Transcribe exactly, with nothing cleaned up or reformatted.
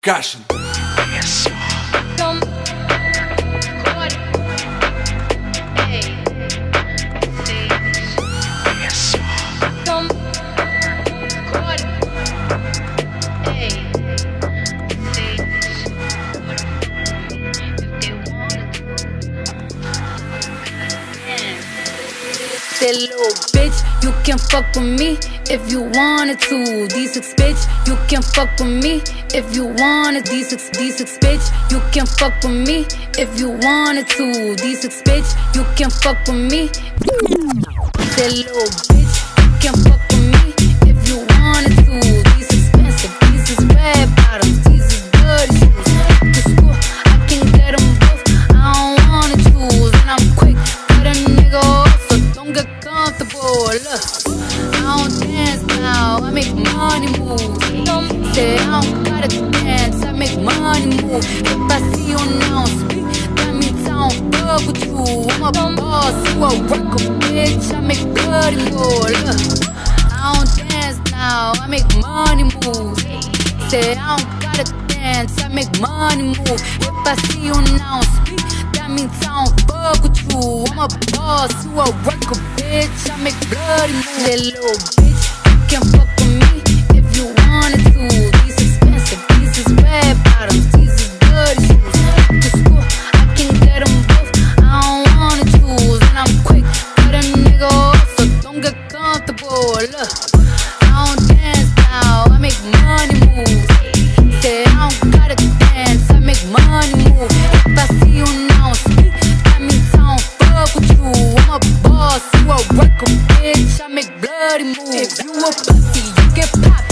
percussion. That little bitch, you can fuck with me if you wanted to. D six bitch, you can fuck with me if you wanted. D six, D six bitch, you can fuck with me if you wanted to. D six bitch, you can fuck with me. That little bitch, you can fuck with me if you wanted to. These expensive, these is red bottoms, these is bloody shoes. To school, I can get them both, I don't wanna choose. And I'm quick, cut a nigga off, so don't get comfortable. Look, I don't dance now, I make money move. Say I don't gotta dance, I make money move. If I see you now speak, that means I don't fuck with you. I'm a boss, you a worker, bitch, I make bloody move. Look, I don't dance now, I make money move. Say I don't gotta dance, I make money move. If I see you now speak, that means I don't fuck with you. I'm a boss, you a worker, bitch, I make bloody move. That little bitch, you can fuck with me if you wanted to. These expensive, these is red bottoms, these is bloody shoes. To school, I can get them both, I don't wanna choose. And I'm quick, cut a nigga off, so don't get comfortable. Look, I don't dance now, I make money move. Say I don't gotta dance, I make money move. If I see you now speak, that means I don't fuck with you. I'm a boss, you a worker, bitch, I make bloody moves. If you a pussy, you get popped.